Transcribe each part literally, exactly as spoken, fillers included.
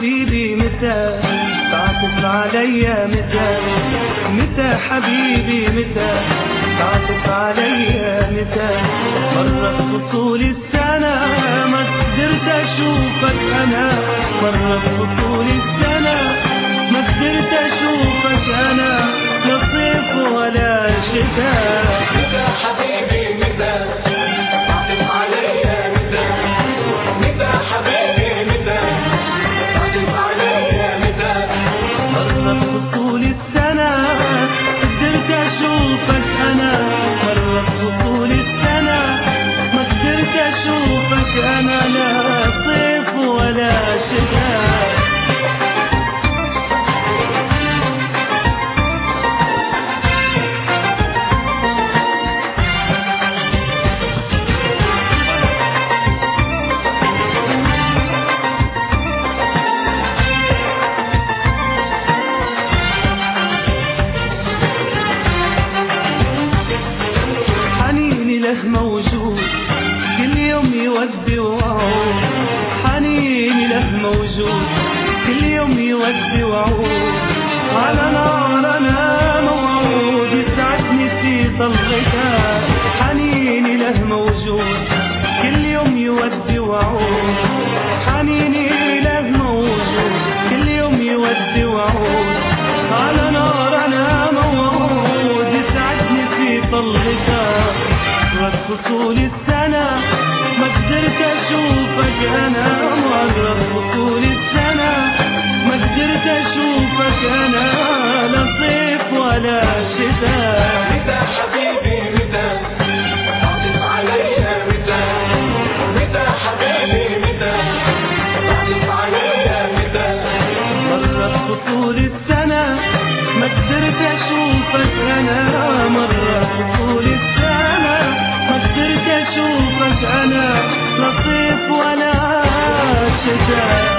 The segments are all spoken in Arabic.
حبيبي متى تعطف عليا؟ متى متى حبيبي متى تعطف عليا؟ متى مرت فصول السنة ما قدرت أشوفك أنا، مرت فصول السنة ما قدرت أشوفك أنا، لا صيف ولا شتاء. متى حبيبي متى تعطف عليا؟ متى متى حبيبي متى تعطف عليا؟ متى مرت فصول السنة قدرت أشوفك أنا، مرت فصول السنة ما قدرت أشوفك أنا، لا صيف ولا شتاء. موجود كل يوم يودي وعود، حنيني له موجود كل يوم يودي وعود، على نار انا موعود يسعدني في طلتها، حنيني له موجود كل يوم يودي وعود، حنيني له موجود كل يوم يودي وعود، على نار انا موعود يسعدني في طلتها. مرت فصول السنة ما قدرت أشوفك أنا، مرت فصول السنة ما قدرت أشوفك أنا، لا صيف ولا شتاء. متى حبيبي متى تعطف عليا؟ متى متى حبيبي متى تعطف عليا؟ متى مرت فصول السنة ما قدرت أشوفك أنا، مرت فصول السنة ما قدرت أشوفك أنا، لا صيف ولا شتاء.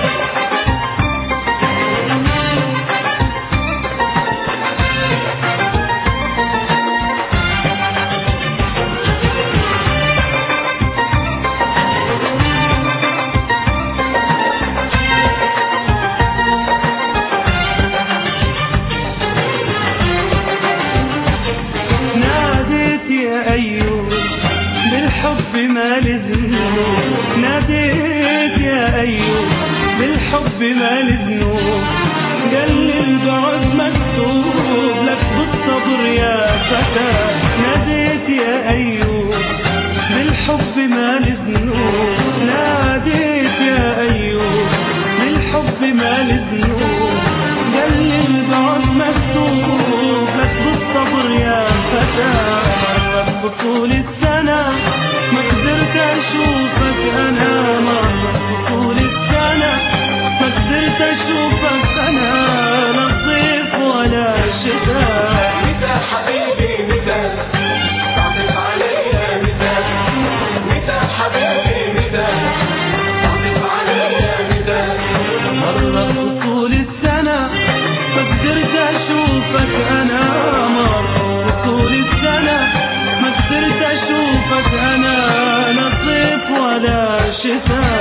ناديت يا أيوب بالحب ما لذنوب، ناديت يا أيوب بالحب ما لذنوب، قال لي البعد مكتوب لك بالصبر يا فتى، ناديت يا أيوب بالحب ما لذنوب، ناديت يا أيوب بالحب ما لذنوب، قال لي البعد مكتوب لك بالصبر يا فتى. مرت فصول السنة ما قدرت أشوفك أنا، مرت فصول السنة ما قدرت أشوفك أنا، لا صيف ولا شتاء. متى حبيبي متى تعطف عليا؟ متى متى حبيبي متى تعطف عليا؟ متى مرت فصول السنة ما قدرت أشوفك أنا، مرت فصول السنة ما قدرت أشوفك أنا، لا صيف ولا شتاء.